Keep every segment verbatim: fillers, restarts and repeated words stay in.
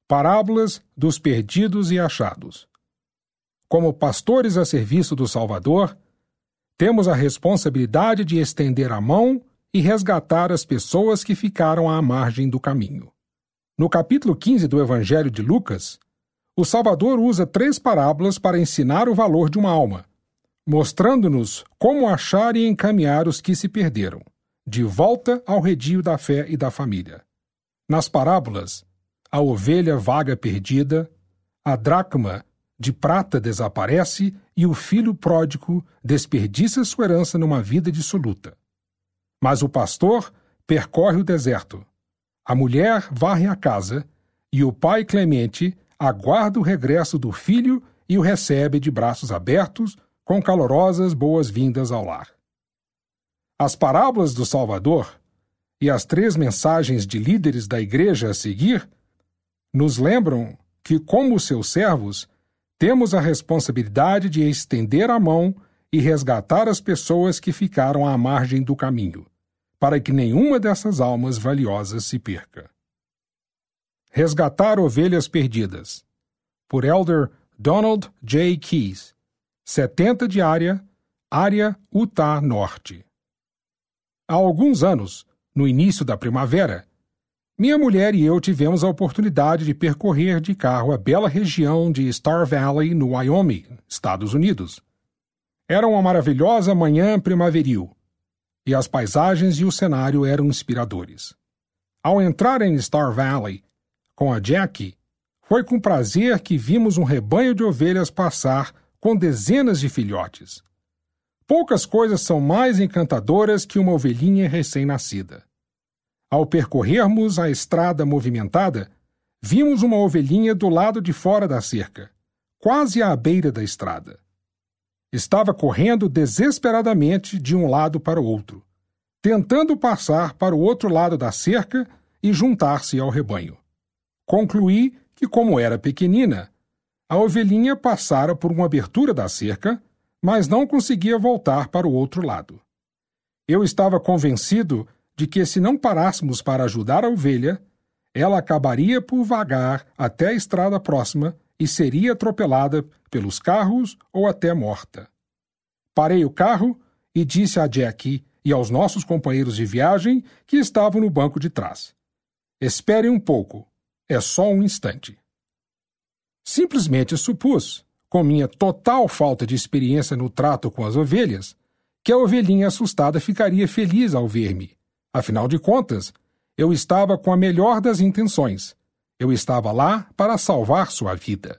Parábolas dos perdidos e achados. Como pastores a serviço do Salvador, temos a responsabilidade de estender a mão e resgatar as pessoas que ficaram à margem do caminho. No capítulo quinze do Evangelho de Lucas, o Salvador usa três parábolas para ensinar o valor de uma alma, mostrando-nos como achar e encaminhar os que se perderam, de volta ao redil da fé e da família. Nas parábolas, a ovelha vaga perdida, a dracma de prata desaparece e o filho pródigo desperdiça sua herança numa vida dissoluta. Mas o pastor percorre o deserto, a mulher varre a casa e o pai clemente aguarda o regresso do filho e o recebe de braços abertos com calorosas boas-vindas ao lar. As parábolas do Salvador e as três mensagens de líderes da igreja a seguir nos lembram que, como seus servos, temos a responsabilidade de estender a mão e resgatar as pessoas que ficaram à margem do caminho, para que nenhuma dessas almas valiosas se perca. Resgatar ovelhas perdidas, por Elder Donald J. Keys, setenta de área, área Utah Norte. Há alguns anos, no início da primavera, minha mulher e eu tivemos a oportunidade de percorrer de carro a bela região de Star Valley, no Wyoming, Estados Unidos. Era uma maravilhosa manhã primaveril, e as paisagens e o cenário eram inspiradores. Ao entrar em Star Valley, com a Jackie, foi com prazer que vimos um rebanho de ovelhas passar com dezenas de filhotes. Poucas coisas são mais encantadoras que uma ovelhinha recém-nascida. Ao percorrermos a estrada movimentada, vimos uma ovelhinha do lado de fora da cerca, quase à beira da estrada. Estava correndo desesperadamente de um lado para o outro, tentando passar para o outro lado da cerca e juntar-se ao rebanho. Concluí que, como era pequenina, a ovelhinha passara por uma abertura da cerca, mas não conseguia voltar para o outro lado. Eu estava convencido de que, se não parássemos para ajudar a ovelha, ela acabaria por vagar até a estrada próxima e seria atropelada pelos carros ou até morta. Parei o carro e disse a Jackie e aos nossos companheiros de viagem que estavam no banco de trás: "Espere um pouco, é só um instante." Simplesmente supus, com minha total falta de experiência no trato com as ovelhas, que a ovelhinha assustada ficaria feliz ao ver-me. Afinal de contas, eu estava com a melhor das intenções. Eu estava lá para salvar sua vida.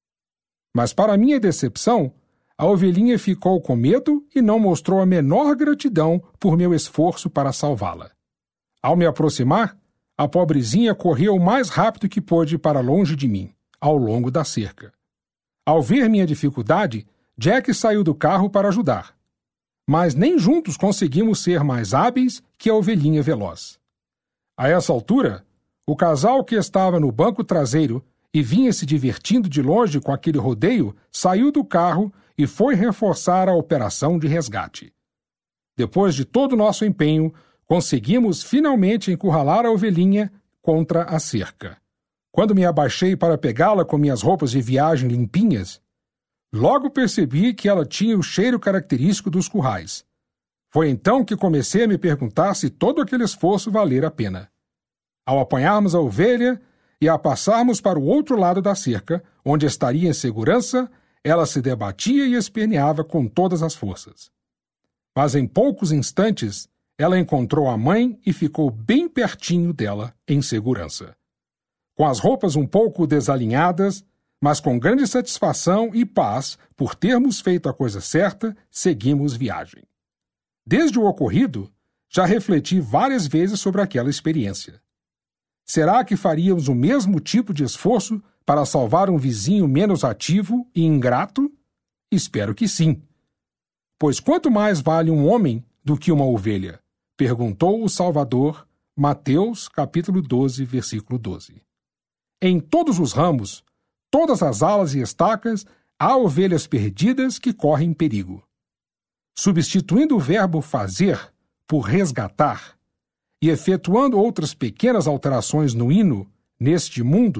Mas, para minha decepção, a ovelhinha ficou com medo e não mostrou a menor gratidão por meu esforço para salvá-la. Ao me aproximar, a pobrezinha correu o mais rápido que pôde para longe de mim, ao longo da cerca. Ao ver minha dificuldade, Jack saiu do carro para ajudar. Mas nem juntos conseguimos ser mais hábeis que a ovelhinha veloz. A essa altura, o casal que estava no banco traseiro e vinha se divertindo de longe com aquele rodeio saiu do carro e foi reforçar a operação de resgate. Depois de todo o nosso empenho, conseguimos finalmente encurralar a ovelhinha contra a cerca. Quando me abaixei para pegá-la com minhas roupas de viagem limpinhas, logo percebi que ela tinha o cheiro característico dos currais. Foi então que comecei a me perguntar se todo aquele esforço valer a pena. Ao apanharmos a ovelha e a passarmos para o outro lado da cerca, onde estaria em segurança, ela se debatia e esperneava com todas as forças. Mas em poucos instantes, ela encontrou a mãe e ficou bem pertinho dela, em segurança. Com as roupas um pouco desalinhadas, mas com grande satisfação e paz por termos feito a coisa certa, seguimos viagem. Desde o ocorrido, já refleti várias vezes sobre aquela experiência. Será que faríamos o mesmo tipo de esforço para salvar um vizinho menos ativo e ingrato? Espero que sim. Pois quanto mais vale um homem do que uma ovelha? Perguntou o Salvador, Mateus, capítulo doze, versículo doze. Em todos os ramos, todas as alas e estacas, há ovelhas perdidas que correm perigo. Substituindo o verbo fazer por resgatar e efetuando outras pequenas alterações no hino, neste mundo,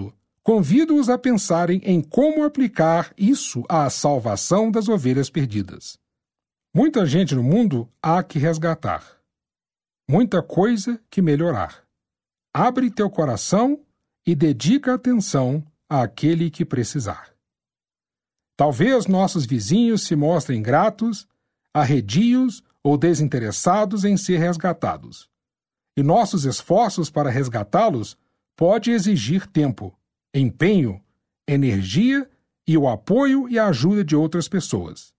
convido-os a pensarem em como aplicar isso à salvação das ovelhas perdidas. Muita gente no mundo há que resgatar. Muita coisa que melhorar. Abre teu coração e dedica atenção àquele que precisar. Talvez nossos vizinhos se mostrem gratos, arredios ou desinteressados em ser resgatados. E nossos esforços para resgatá-los pode exigir tempo, empenho, energia e o apoio e a ajuda de outras pessoas.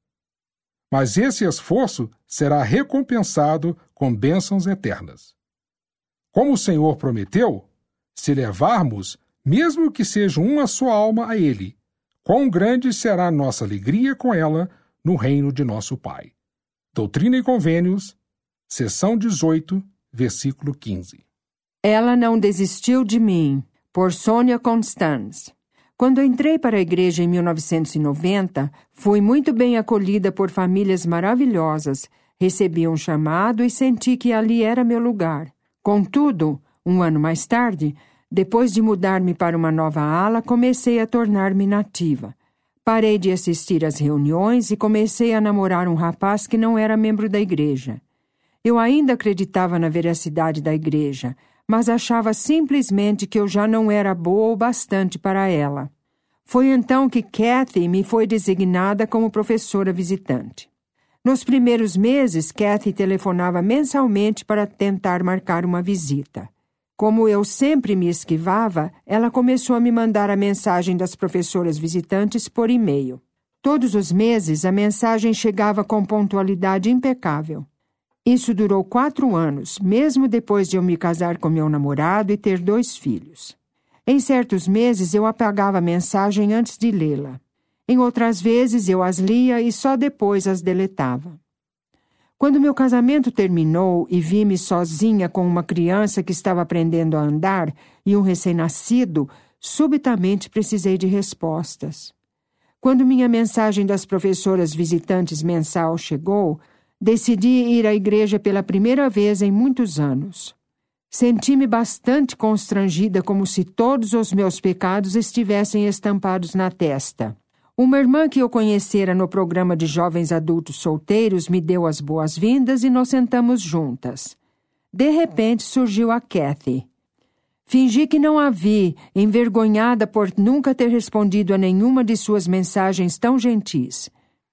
Mas esse esforço será recompensado com bênçãos eternas. Como o Senhor prometeu, se levarmos, mesmo que seja uma só alma a Ele, quão grande será nossa alegria com ela no reino de nosso Pai. Doutrina e Convênios, seção dezoito, versículo quinze. Ela não desistiu de mim, por Sônia Constance. Quando entrei para a igreja em mil novecentos e noventa, fui muito bem acolhida por famílias maravilhosas, recebi um chamado e senti que ali era meu lugar. Contudo, um ano mais tarde, depois de mudar-me para uma nova ala, comecei a tornar-me nativa. Parei de assistir às reuniões e comecei a namorar um rapaz que não era membro da igreja. Eu ainda acreditava na veracidade da igreja, mas achava simplesmente que eu já não era boa o bastante para ela. Foi então que Kathy me foi designada como professora visitante. Nos primeiros meses, Kathy telefonava mensalmente para tentar marcar uma visita. Como eu sempre me esquivava, ela começou a me mandar a mensagem das professoras visitantes por e-mail. Todos os meses, a mensagem chegava com pontualidade impecável. Isso durou quatro anos, mesmo depois de eu me casar com meu namorado e ter dois filhos. Em certos meses, eu apagava a mensagem antes de lê-la. Em outras vezes, eu as lia e só depois as deletava. Quando meu casamento terminou e vi-me sozinha com uma criança que estava aprendendo a andar e um recém-nascido, subitamente precisei de respostas. Quando minha mensagem das professoras visitantes mensal chegou, decidi ir à igreja pela primeira vez em muitos anos. Senti-me bastante constrangida, como se todos os meus pecados estivessem estampados na testa. Uma irmã que eu conhecera no programa de jovens adultos solteiros me deu as boas-vindas e nos sentamos juntas. De repente surgiu a Kathy. Fingi que não a vi, envergonhada por nunca ter respondido a nenhuma de suas mensagens tão gentis.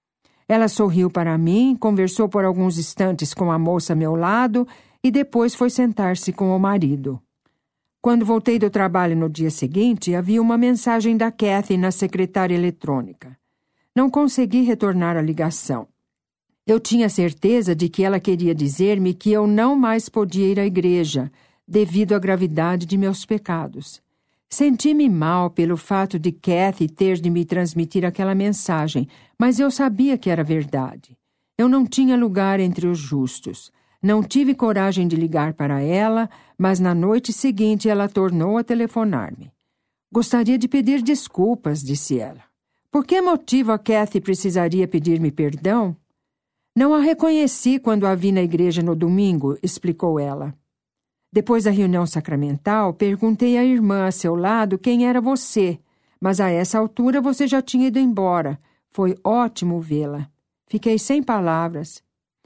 Ela sorriu para mim, conversou por alguns instantes com a moça a meu lado e depois foi sentar-se com o marido. Quando voltei do trabalho no dia seguinte, havia uma mensagem da Kathy na secretária eletrônica. Não consegui retornar a ligação. Eu tinha certeza de que ela queria dizer-me que eu não mais podia ir à igreja, devido à gravidade de meus pecados. Senti-me mal pelo fato de Kathy ter de me transmitir aquela mensagem, mas eu sabia que era verdade. Eu não tinha lugar entre os justos. Não tive coragem de ligar para ela, mas na noite seguinte ela tornou a telefonar-me. Gostaria de pedir desculpas, disse ela. Por que motivo a Kathy precisaria pedir-me perdão? Não a reconheci quando a vi na igreja no domingo, explicou ela. Depois da reunião sacramental, perguntei à irmã a seu lado quem era você, mas a essa altura você já tinha ido embora. Foi ótimo vê-la. Fiquei sem palavras.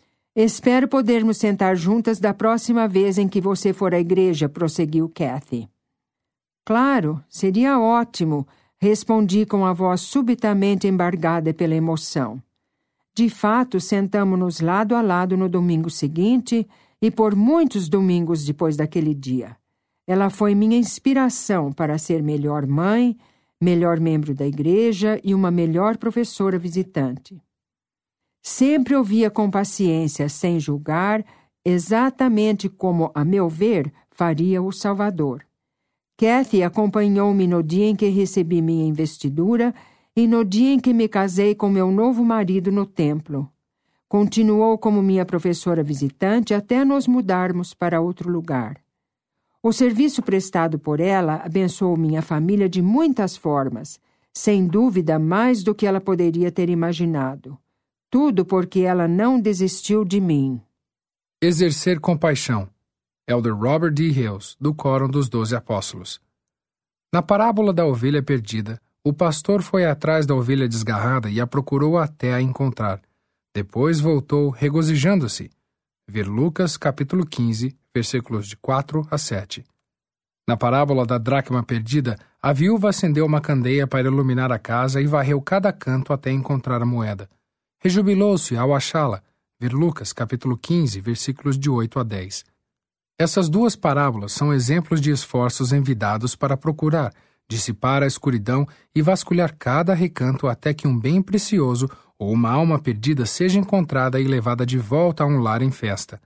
Espero podermos sentar juntas da próxima vez em que você for à igreja, prosseguiu Kathy. Claro, seria ótimo, respondi com a voz subitamente embargada pela emoção. De fato, sentamo-nos lado a lado no domingo seguinte e por muitos domingos depois daquele dia. Ela foi minha inspiração para ser melhor mãe, melhor membro da igreja e uma melhor professora visitante. Sempre ouvia com paciência, sem julgar, exatamente como, a meu ver, faria o Salvador. Kathy acompanhou-me no dia em que recebi minha investidura e no dia em que me casei com meu novo marido no templo. Continuou como minha professora visitante até nos mudarmos para outro lugar. O serviço prestado por ela abençoou minha família de muitas formas, sem dúvida mais do que ela poderia ter imaginado. Tudo porque ela não desistiu de mim. Exercer compaixão. Elder Robert D. Hales, do Quórum dos Doze Apóstolos. Na parábola da ovelha perdida, o pastor foi atrás da ovelha desgarrada e a procurou até a encontrar. Depois voltou regozijando-se. Ver Lucas, capítulo quinze, versículos de quatro a sete. Na parábola da dracma perdida, a viúva acendeu uma candeia para iluminar a casa e varreu cada canto até encontrar a moeda. Rejubilou-se ao achá-la. Ver Lucas, capítulo quinze, versículos de oito a dez. Essas duas parábolas são exemplos de esforços envidados para procurar, dissipar a escuridão e vasculhar cada recanto até que um bem precioso ou uma alma perdida seja encontrada e levada de volta a um lar em festa.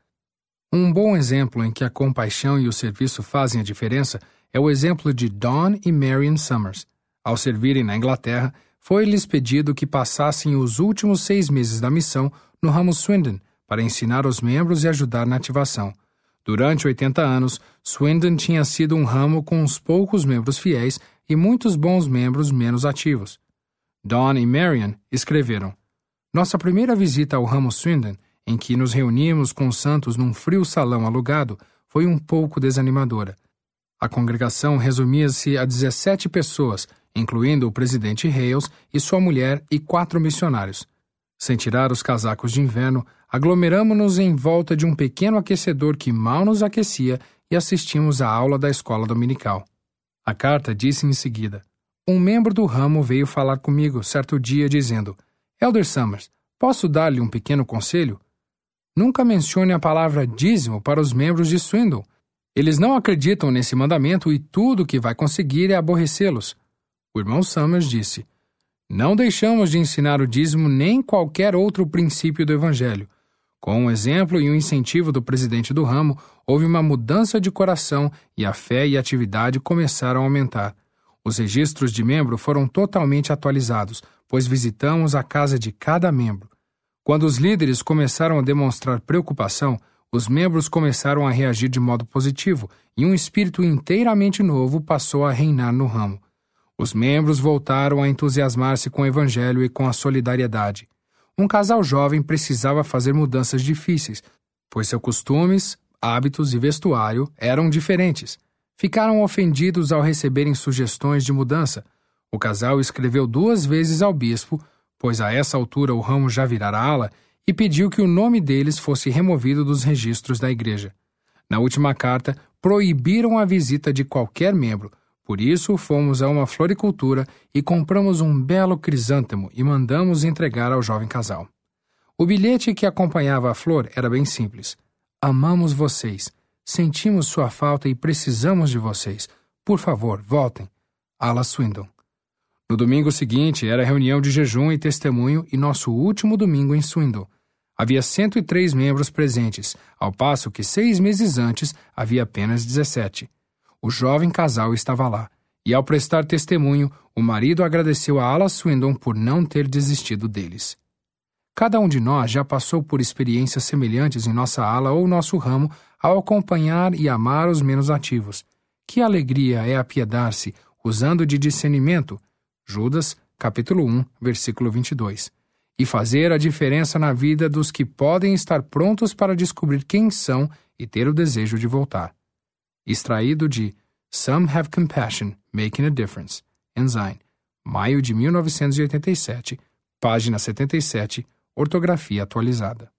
Um bom exemplo em que a compaixão e o serviço fazem a diferença é o exemplo de Don e Marion Summers. Ao servirem na Inglaterra, foi-lhes pedido que passassem os últimos seis meses da missão no ramo Swindon para ensinar os membros e ajudar na ativação. Durante oitenta anos, Swindon tinha sido um ramo com uns poucos membros fiéis e muitos bons membros menos ativos. Don e Marion escreveram: Nossa primeira visita ao ramo Swindon, em que nos reunimos com os santos num frio salão alugado, foi um pouco desanimadora. A congregação resumia-se a dezessete pessoas, incluindo o presidente Hales e sua mulher e quatro missionários. Sem tirar os casacos de inverno, aglomeramo-nos em volta de um pequeno aquecedor que mal nos aquecia e assistimos à aula da escola dominical. A carta disse em seguida: Um membro do ramo veio falar comigo certo dia dizendo: Elder Summers, posso dar-lhe um pequeno conselho? Nunca mencione a palavra dízimo para os membros de Swindon. Eles não acreditam nesse mandamento e tudo o que vai conseguir é aborrecê-los. O irmão Summers disse: Não deixamos de ensinar o dízimo nem qualquer outro princípio do Evangelho. Com o exemplo e o incentivo do presidente do ramo, houve uma mudança de coração e a fé e a atividade começaram a aumentar. Os registros de membro foram totalmente atualizados, pois visitamos a casa de cada membro. Quando os líderes começaram a demonstrar preocupação, os membros começaram a reagir de modo positivo e um espírito inteiramente novo passou a reinar no ramo. Os membros voltaram a entusiasmar-se com o Evangelho e com a solidariedade. Um casal jovem precisava fazer mudanças difíceis, pois seus costumes, hábitos e vestuário eram diferentes. Ficaram ofendidos ao receberem sugestões de mudança. O casal escreveu duas vezes ao bispo, pois a essa altura o ramo já virara ala, e pediu que o nome deles fosse removido dos registros da igreja. Na última carta, proibiram a visita de qualquer membro. Por isso, fomos a uma floricultura e compramos um belo crisântemo e mandamos entregar ao jovem casal. O bilhete que acompanhava a flor era bem simples. Amamos vocês. Sentimos sua falta e precisamos de vocês. Por favor, voltem. Ala Swindon. No domingo seguinte, era reunião de jejum e testemunho e nosso último domingo em Swindon. Havia cento e três membros presentes, ao passo que seis meses antes havia apenas dezessete. O jovem casal estava lá, e ao prestar testemunho, o marido agradeceu a Ala Swindon por não ter desistido deles. Cada um de nós já passou por experiências semelhantes em nossa ala ou nosso ramo ao acompanhar e amar os menos ativos. Que alegria é apiedar-se, usando de discernimento, Judas, capítulo um, versículo vinte e dois, e fazer a diferença na vida dos que podem estar prontos para descobrir quem são e ter o desejo de voltar. Extraído de Some Have Compassion, Making a Difference, Ensign, maio de mil novecentos e oitenta e sete, página setenta e sete, ortografia atualizada.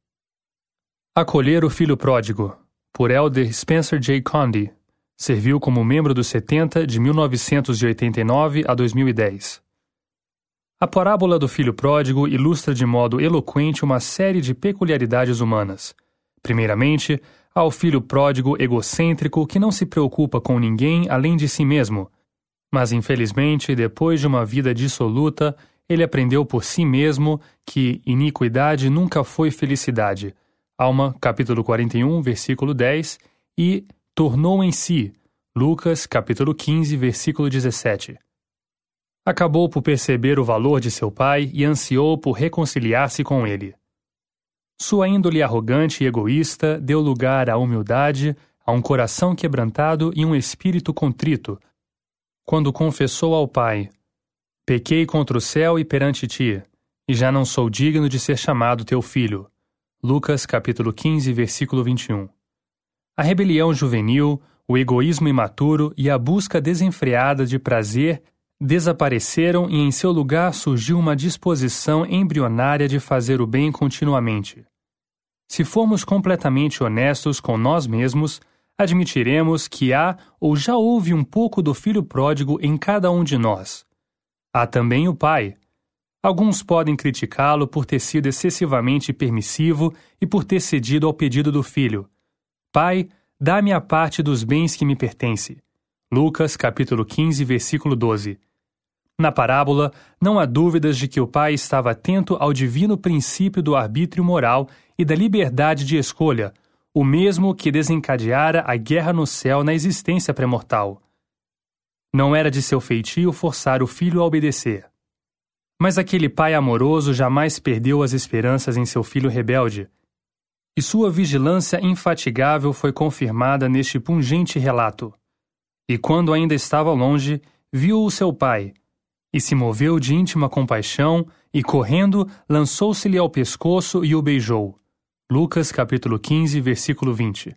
Acolher o Filho Pródigo, por Elder Spencer J. Condy, serviu como membro dos setenta de mil novecentos e oitenta e nove a dois mil e dez. A parábola do Filho Pródigo ilustra de modo eloquente uma série de peculiaridades humanas. Primeiramente, ao filho pródigo egocêntrico que não se preocupa com ninguém além de si mesmo. Mas, infelizmente, depois de uma vida dissoluta, ele aprendeu por si mesmo que iniquidade nunca foi felicidade. Alma, capítulo quarenta e um, versículo dez, e tornou em si. Lucas, capítulo quinze, versículo dezessete. Acabou por perceber o valor de seu pai e ansiou por reconciliar-se com ele. Sua índole arrogante e egoísta deu lugar à humildade, a um coração quebrantado e um espírito contrito. Quando confessou ao Pai: Pequei contra o céu e perante ti, e já não sou digno de ser chamado teu filho. Lucas capítulo quinze, versículo vinte e um. A rebelião juvenil, O egoísmo imaturo e a busca desenfreada de prazer desapareceram e em seu lugar surgiu uma disposição embrionária de fazer o bem continuamente. Se formos completamente honestos com nós mesmos, admitiremos que há ou já houve um pouco do filho pródigo em cada um de nós. Há também o pai. Alguns podem criticá-lo por ter sido excessivamente permissivo e por ter cedido ao pedido do filho. Pai, dá-me a parte dos bens que me pertence. Lucas, capítulo quinze, versículo doze. Na parábola, não há dúvidas de que o pai estava atento ao divino princípio do arbítrio moral e da liberdade de escolha, o mesmo que desencadeara a guerra no céu na existência pré-mortal. Não era de seu feitio forçar o filho a obedecer. Mas aquele pai amoroso jamais perdeu as esperanças em seu filho rebelde, e sua vigilância infatigável foi confirmada neste pungente relato. E quando ainda estava longe, viu o seu pai, e se moveu de íntima compaixão, e correndo, lançou-se-lhe ao pescoço e o beijou. Lucas capítulo quinze, versículo vinte.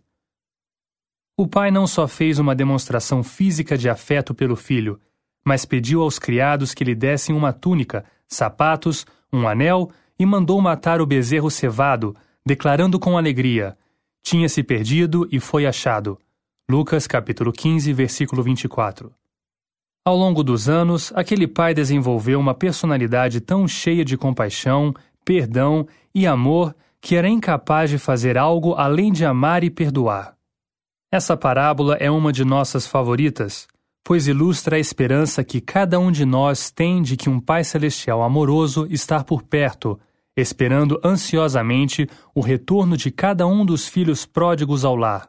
O pai não só fez uma demonstração física de afeto pelo filho, mas pediu aos criados que lhe dessem uma túnica, sapatos, um anel e mandou matar o bezerro cevado, declarando com alegria: tinha-se perdido e foi achado. Lucas capítulo quinze, versículo vinte e quatro. Ao longo dos anos, aquele pai desenvolveu uma personalidade tão cheia de compaixão, perdão e amor que era incapaz de fazer algo além de amar e perdoar. Essa parábola é uma de nossas favoritas, pois ilustra a esperança que cada um de nós tem de que um Pai Celestial amoroso está por perto, esperando ansiosamente o retorno de cada um dos filhos pródigos ao lar.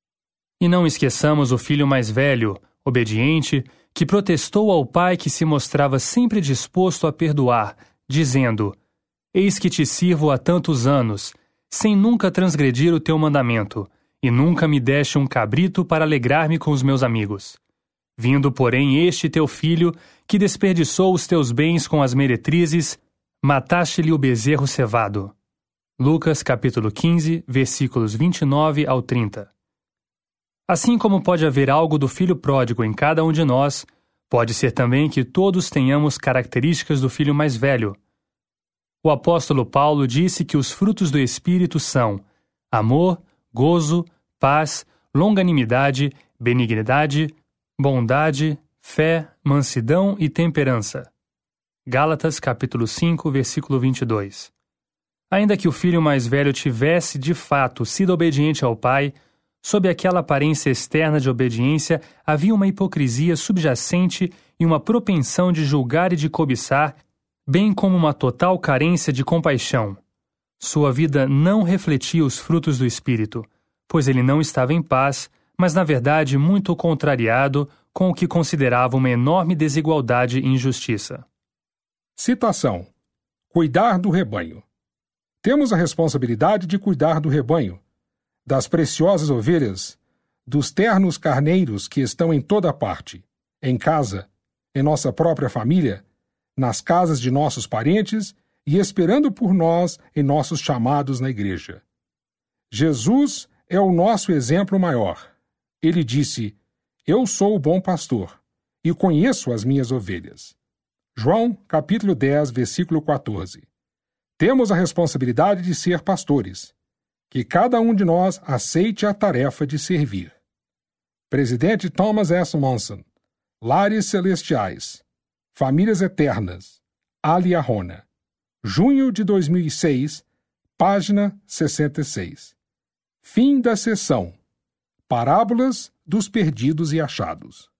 E não esqueçamos o filho mais velho, obediente, que protestou ao pai que se mostrava sempre disposto a perdoar, dizendo: eis que te sirvo há tantos anos, sem nunca transgredir o teu mandamento, e nunca me deste um cabrito para alegrar-me com os meus amigos. Vindo, porém, este teu filho, que desperdiçou os teus bens com as meretrizes, mataste-lhe o bezerro cevado. Lucas capítulo quinze, versículos vinte e nove ao trinta. Assim como pode haver algo do filho pródigo em cada um de nós, pode ser também que todos tenhamos características do filho mais velho. O apóstolo Paulo disse que os frutos do Espírito são amor, gozo, paz, longanimidade, benignidade, bondade, fé, mansidão e temperança. Gálatas capítulo cinco, versículo vinte e dois. Ainda que o filho mais velho tivesse, de fato, sido obediente ao pai, sob aquela aparência externa de obediência havia uma hipocrisia subjacente e uma propensão de julgar e de cobiçar, bem como uma total carência de compaixão. Sua vida não refletia os frutos do Espírito, pois ele não estava em paz, mas na verdade muito contrariado com o que considerava uma enorme desigualdade e injustiça. Citação: cuidar do rebanho. Temos a responsabilidade de cuidar do rebanho, das preciosas ovelhas, dos ternos carneiros que estão em toda parte, em casa, em nossa própria família, nas casas de nossos parentes e esperando por nós em nossos chamados na igreja. Jesus é o nosso exemplo maior. Ele disse: eu sou o bom pastor e conheço as minhas ovelhas. João, capítulo dez, versículo quatorze. Temos a responsabilidade de ser pastores. Que cada um de nós aceite a tarefa de servir. Presidente Thomas S. Monson. Lares Celestiais. Famílias Eternas. Ali Arrona. Junho de dois mil e seis, página sessenta e seis. Fim da sessão. Parábolas dos perdidos e achados.